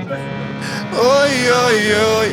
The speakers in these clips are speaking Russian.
Ой-ой-ой.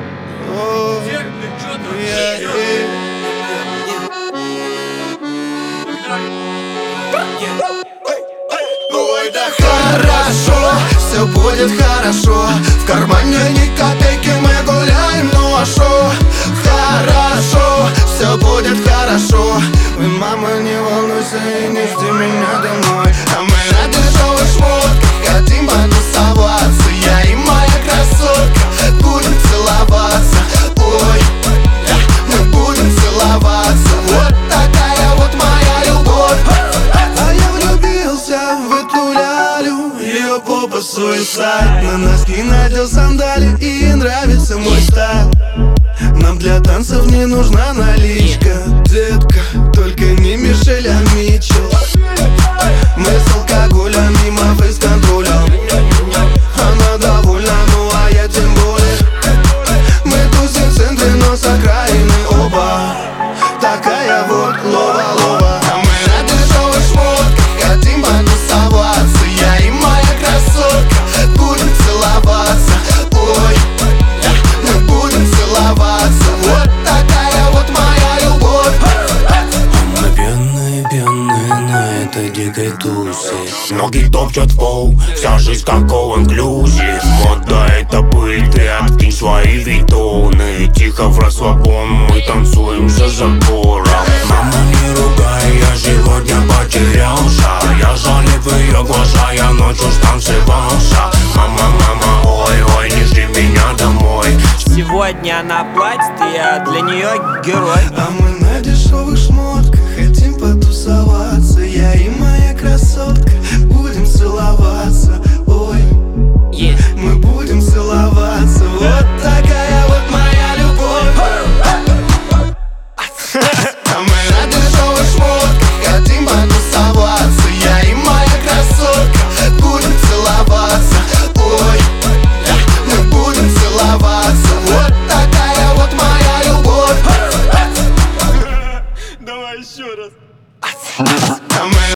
Ой, да хорошо, все будет хорошо. В кармане ни копейки, мы гуляем, ну а шо? Хорошо, все будет хорошо. Ой, мама, не волнуйся и не жди меня домой. А мы на дешевых шмотках хотим потусоваться. Я и моя красотка будем целоваться. Ой, мы будем целоваться. Вот такая вот моя любовь. А я влюбился в эту лялю. Ее попа суицид. На носки надел сандали и нравится мой стайл. Нам для танцев не нужна наличка, детка, только не Мишель, а Митчелл. Мы с алкоголем мимо фейс-контролем. Она довольна, ну а я тем более. Мы тусим в центре, но с окраины оба. Такая вот лова-лова. А мы на дешевых шмотках хотим потусоваться. Я и моя красотка будем целоваться. Ой, мы будем целоваться. Вот такая вот моя любовь. Мы пьяные на этой дикой тусе. Ноги топчут в пол, вся жизнь как all-inclusive. Мода это пыль, ты откинь свои витоны. Тихо в расслабон, мы танцуем за забором. Мама, не ругай, я сегодня потерялся. Я залип в ее глаза, я ночью станцевался. Мама, мама, ой-ой, не жди меня домой. Сегодня она платит, я для нее герой. А мы на дешевых шмотках хотим потусоваться. Я и моя красотка